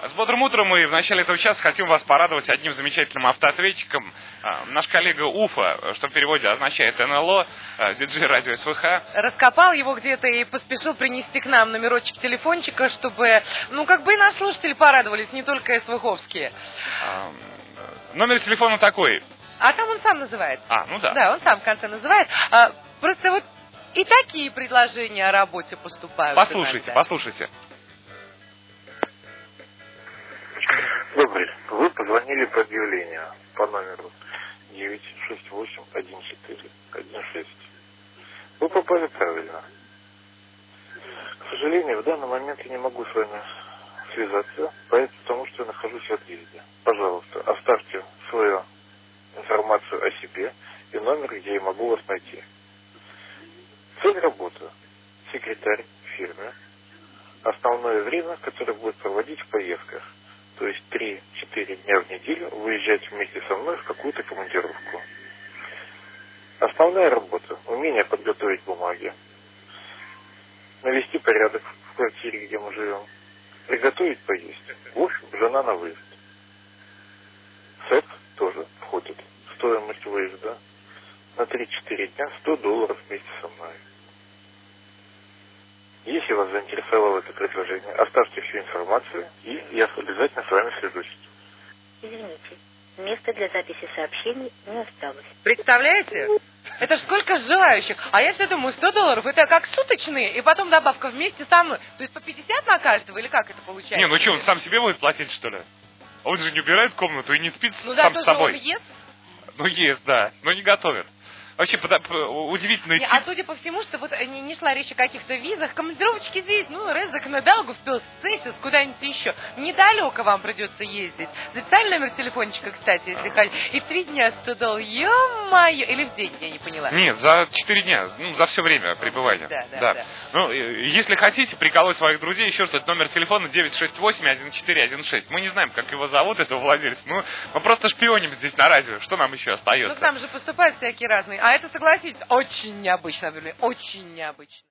С бодрым утром, и в начале этого часа хотим вас порадовать одним замечательным автоответчиком. Наш коллега Уфа, что в переводе означает НЛО, диджей радио СВХ. Раскопал его где-то и поспешил принести к нам номерочек телефончика, чтобы, и наши слушатели порадовались, не только СВХовские. Номер телефона такой. А там он сам называет. Да. Да, он сам в конце называет. Просто вот и такие предложения о работе поступают. Послушайте. Добрый. Вы позвонили по объявлению по номеру 968-14-16. Вы попали правильно. К сожалению, в данный момент я не могу с вами связаться, потому что я нахожусь в отъезде. Пожалуйста, оставьте свою информацию о себе и номер, где я могу вас найти. Цель работы. Секретарь фирмы. Основное время, которое будет проводить в поездках. То есть 3-4 дня в неделю выезжать вместе со мной в какую-то командировку. Основная работа. Умение подготовить бумаги. Навести порядок в квартире, где мы живем. Приготовить поесть. В общем, жена на выезд. Секс тоже входит в стоимость выезда. На 3-4 дня $100 вместе со мной. Если вас заинтересовало это предложение, оставьте всю информацию, и я обязательно с вами свяжусь. Извините, места для записи сообщений не осталось. Представляете? Это ж сколько желающих. А я все думаю, $100 это как суточные, и потом добавка вместе со мной. То есть по 50 на каждого, или как это получается? Он сам себе будет платить, что ли? Он же не убирает комнату и не спит сам с он собой. ест. Ест, да, но не готовит. Вообще, удивительный тип. А судя по всему, что вот не шла речь о каких-то визах, командировочки здесь, Резак на Даугавпилс, Цесис, куда-нибудь еще. Недалеко вам придется ездить. Записали номер телефончика, кстати, если хотите. И 3 дня $100, ё-моё, или в день, я не поняла. Нет, за 4 дня, за все время пребывания. Да. Если хотите приколоть своих друзей, еще раз, номер телефона 968-1416. Мы не знаем, как его зовут, этого владельца. Мы просто шпионим здесь на радио. Что нам еще остается? К нам же поступают всякие разные. А это, согласитесь, очень необычно, очень необычно.